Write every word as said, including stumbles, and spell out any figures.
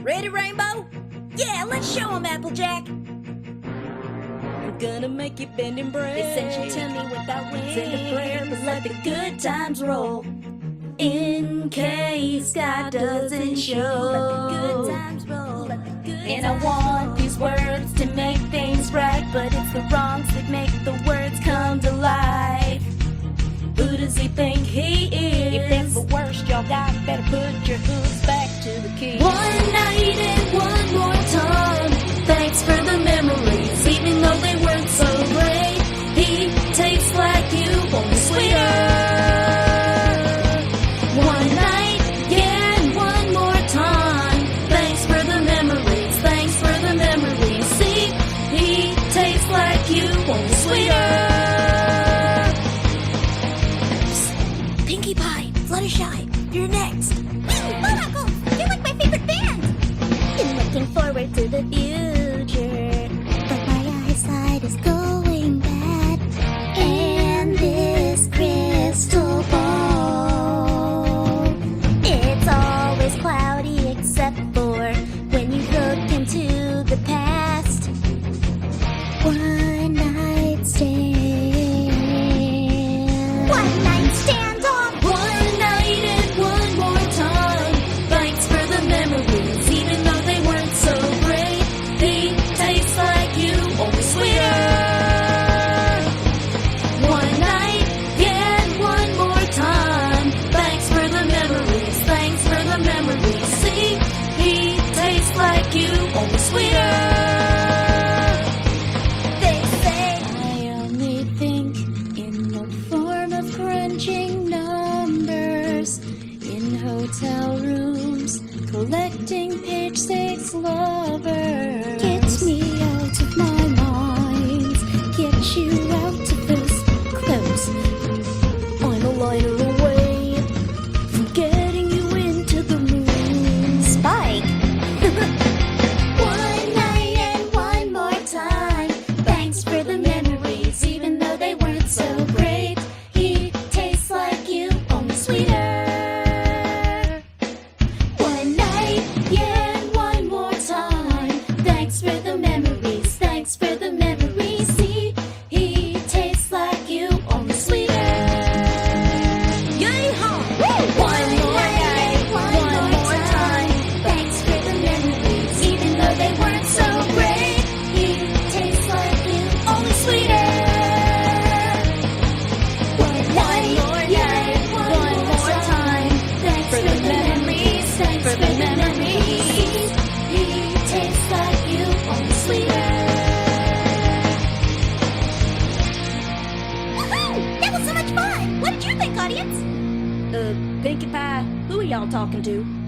Ready, Rainbow? Yeah, let's show 'em, Applejack. I'm gonna make you bend and break. They said you tell me without wings. Send a prayer, but let the good times roll. In case God doesn't show. Let the good times roll. Let the good And I want these words to make things right, but it's the wrongs that make the words come to life. Who does he think he is? If that's the worst y'all got, better put your hooves back to the key. One night and one more time. Thanks for the memories, even though they weren't so great. He tastes like you, only sweeter. One night, yeah, and one more time. Thanks for the memories, thanks for the memories. See, he tastes like you, only sweeter. Pinkie Pie, Fluttershy, you're next. Buttocles, you're like my favorite band. Been looking forward to the future, But my eyesight is going bad. And this crystal ball, it's always cloudy except for when you look into the past. one night stand. One night stand on. One night and one more time. Thanks for the memories, even though they weren't so great. They taste like you, only sweeter. One night, yeah, and one more time. Thanks for the memories, thanks for the memories. See, he tastes like you, only sweeter. They say I only think in the form of crunching numbers in hotel rooms, collecting page six lovers. Get me out of my mind. Get you out of those clothes. I'm a liner away from getting you into the moon. Spike! One night and one more time. Thanks for the memories, even though they weren't so great. He tastes like you, only sweeter. One night, yeah, and one more time. Thanks for the memories, thanks for the memories. See, he tastes like you, only sweeter. Yay-haw! One more night, one more time. Thanks for the memories, even though they weren't so great. He tastes like you, only sweeter. One night, yeah, one more time. Thanks for the memories, thanks for the memories. He tastes like you, only sweeter. Woohoo! That was so much fun. What did you think, audience? Uh, Pinkie Pie, who are y'all talking to?